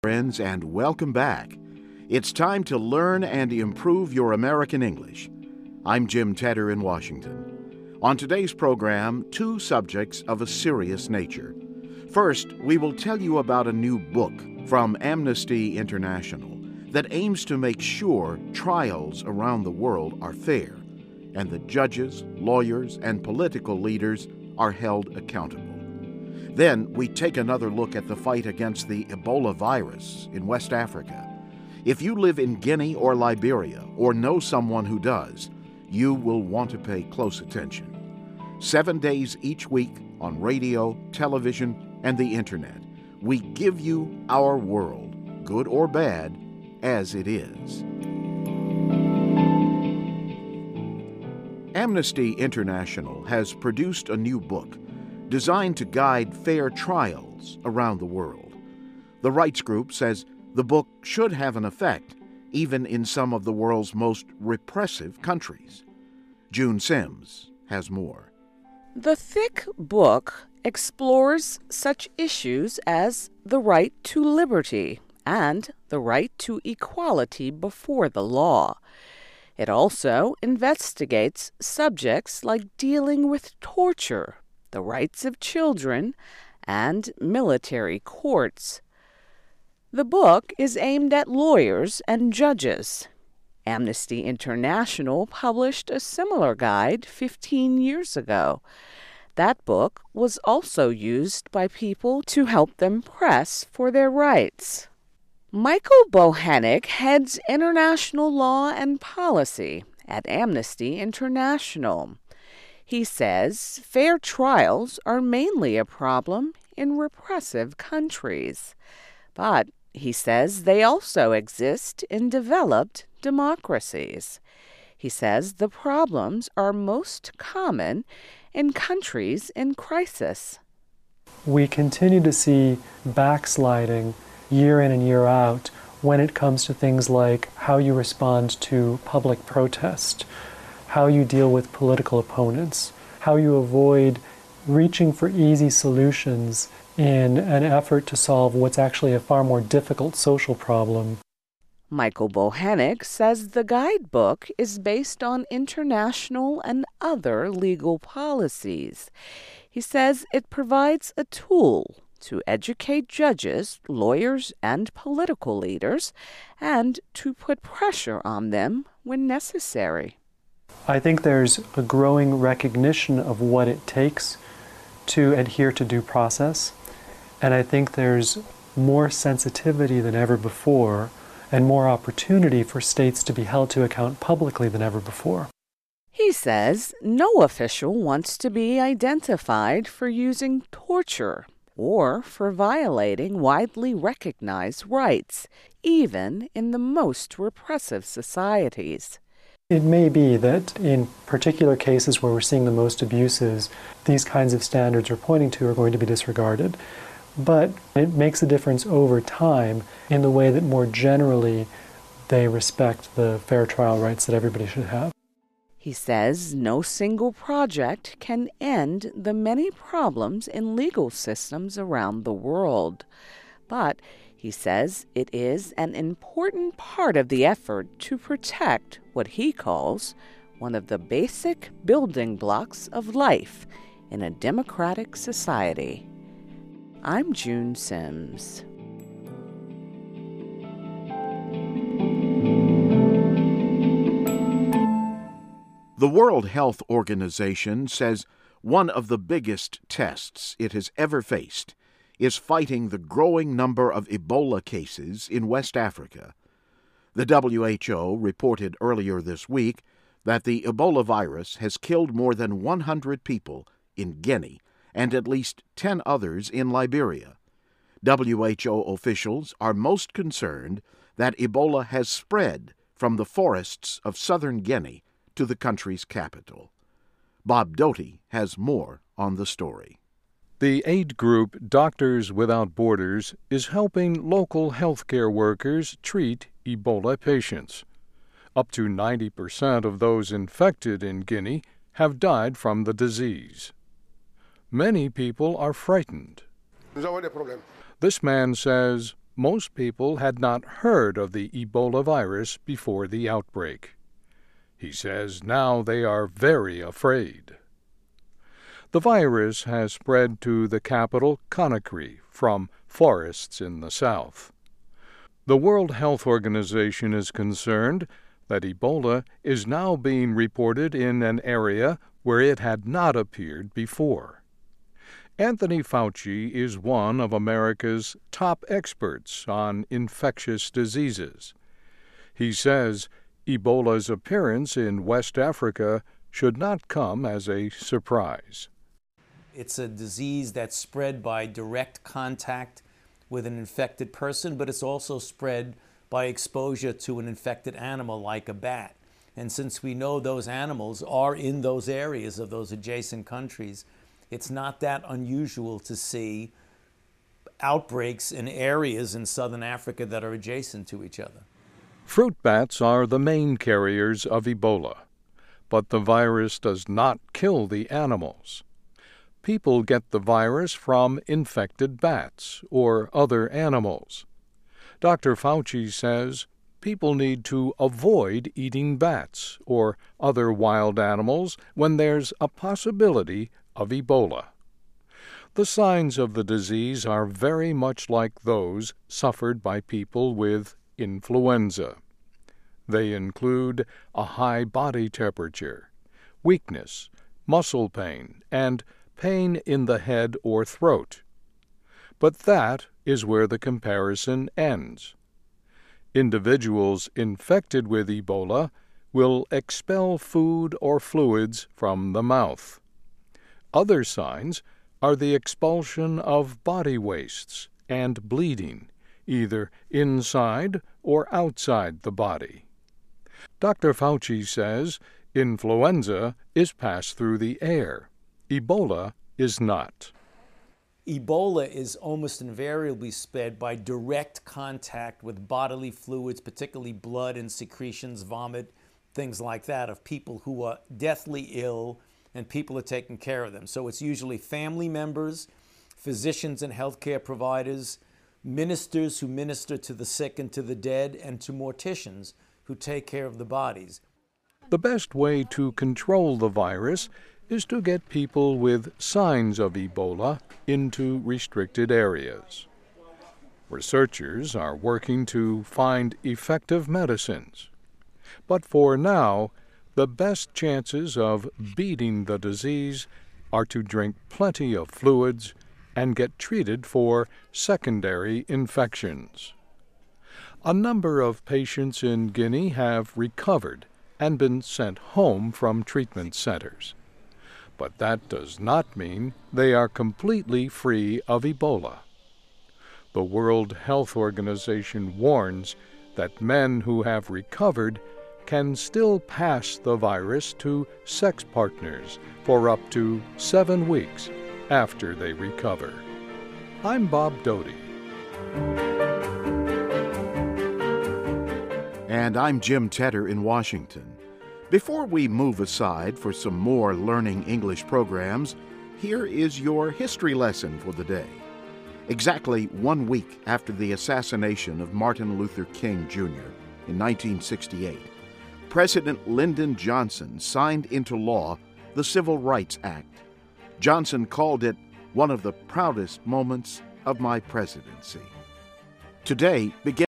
Friends, and welcome back. It's time to learn and improve your American English. I'm Jim Tedder in Washington. On today's program, two subjects of a serious nature. First, we will tell you about a new book from Amnesty International that aims to make sure trials around the world are fair and that judges, lawyers, and political leaders are held accountable. Then we take another look at the fight against the Ebola virus in West Africa. If you live in Guinea or Liberia or know someone who does, you will want to pay close attention. 7 days each week on radio, television, and the internet, we give you our world, good or bad, as it is. Amnesty International has produced a new book designed to guide fair trials around the world. The rights group says the book should have an effect even in some of the world's most repressive countries. June Sims has more. The thick book explores such issues as the right to liberty and the right to equality before the law. It also investigates subjects like dealing with torture, the rights of children, and military courts. The book is aimed at lawyers and judges. Amnesty International published a similar guide 15 years ago. That book was also used by people to help them press for their rights. Michael Bohanec heads international law and policy at Amnesty International. He says fair trials are mainly a problem in repressive countries. But he says they also exist in developed democracies. He says the problems are most common in countries in crisis. We continue to see backsliding year in and year out when it comes to things like how you respond to public protest, how you deal with political opponents, how you avoid reaching for easy solutions in an effort to solve what's actually a far more difficult social problem. Michael Bohanec says the guidebook is based on international and other legal policies. He says it provides a tool to educate judges, lawyers, and political leaders, and to put pressure on them when necessary. I think there's a growing recognition of what it takes to adhere to due process, and I think there's more sensitivity than ever before and more opportunity for states to be held to account publicly than ever before. He says no official wants to be identified for using torture or for violating widely recognized rights, even in the most repressive societies. It may be that in particular cases where we're seeing the most abuses, these kinds of standards we're pointing to are going to be disregarded. But it makes a difference over time in the way that more generally they respect the fair trial rights that everybody should have. He says no single project can end the many problems in legal systems around the world. But he says it is an important part of the effort to protect what he calls one of the basic building blocks of life in a democratic society. I'm June Sims. The World Health Organization says one of the biggest tests it has ever faced is fighting the growing number of Ebola cases in West Africa. The WHO reported earlier this week that the Ebola virus has killed more than 100 people in Guinea and at least 10 others in Liberia. WHO officials are most concerned that Ebola has spread from the forests of southern Guinea to the country's capital. Bob Doty has more on the story. The aid group Doctors Without Borders is helping local healthcare workers treat Ebola patients. Up to 90% of those infected in Guinea have died from the disease. Many people are frightened. This man says most people had not heard of the Ebola virus before the outbreak. He says now they are very afraid. The virus has spread to the capital, Conakry, from forests in the south. The World Health Organization is concerned that Ebola is now being reported in an area where it had not appeared before. Anthony Fauci is one of America's top experts on infectious diseases. He says Ebola's appearance in West Africa should not come as a surprise. It's a disease that's spread by direct contact with an infected person, but it's also spread by exposure to an infected animal like a bat. And since we know those animals are in those areas of those adjacent countries, it's not that unusual to see outbreaks in areas in southern Africa that are adjacent to each other. Fruit bats are the main carriers of Ebola, but the virus does not kill the animals. People get the virus from infected bats or other animals. Dr. Fauci says people need to avoid eating bats or other wild animals when there's a possibility of Ebola. The signs of the disease are very much like those suffered by people with influenza. They include a high body temperature, weakness, muscle pain, and pain in the head or throat. But that is where the comparison ends. Individuals infected with Ebola will expel food or fluids from the mouth. Other signs are the expulsion of body wastes and bleeding, either inside or outside the body. Dr. Fauci says influenza is passed through the air. Ebola is not. Ebola is almost invariably spread by direct contact with bodily fluids, particularly blood and secretions, vomit, things like that, of people who are deathly ill and people are taking care of them. So it's usually family members, physicians and healthcare providers, ministers who minister to the sick and to the dead, and to morticians who take care of the bodies. The best way to control the virus is to get people with signs of Ebola into restricted areas. Researchers are working to find effective medicines. But for now, the best chances of beating the disease are to drink plenty of fluids and get treated for secondary infections. A number of patients in Guinea have recovered and been sent home from treatment centers. But that does not mean they are completely free of Ebola. The World Health Organization warns that men who have recovered can still pass the virus to sex partners for up to 7 weeks after they recover. I'm Bob Doty. And I'm Jim Tedder in Washington. Before we move aside for some more Learning English programs, here is your history lesson for the day. Exactly 1 week after the assassination of Martin Luther King, Jr. in 1968, President Lyndon Johnson signed into law the Civil Rights Act. Johnson called it one of the proudest moments of my presidency. Today begins